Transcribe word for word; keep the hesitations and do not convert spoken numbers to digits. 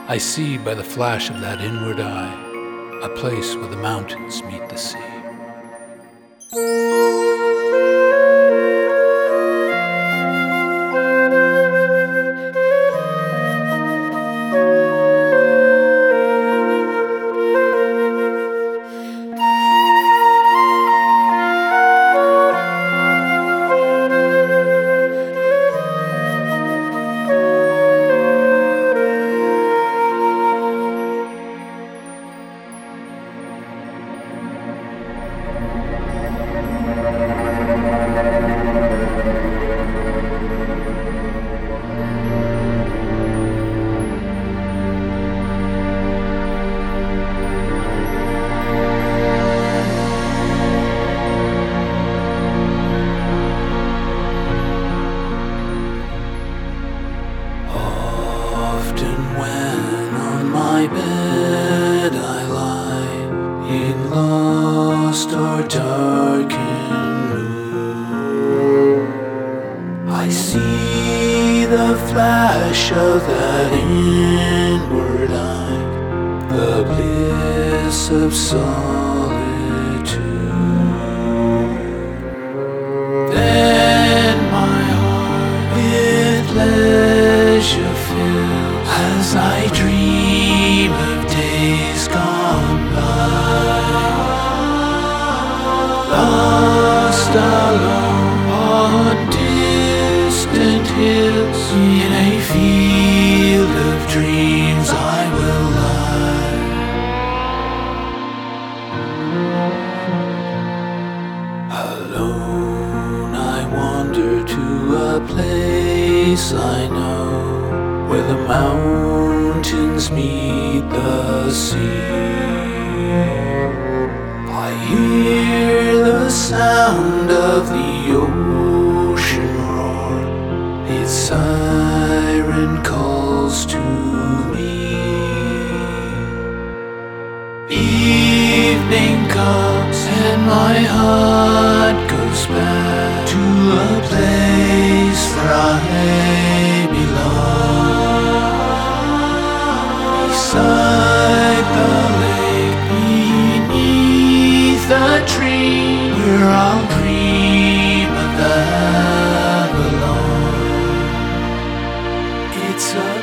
I see by the flash of that inward eye a place where the mountains meet the sea. My bed I lie in lost or darkened room. I see the flash of that inward eye, the bliss of solitude. Then my heart with pleasure fills as I dream of days gone by, lost alone on distant hills. In a field of dreams I will lie. Alone I wander to a place I know, where the mountains meet the sea. I hear the sound of the ocean roar, its siren calls to me. Evening comes and my heart goes back to a place where I belong, beside the lake, beneath the tree, where I'll dream of Avalon. It's a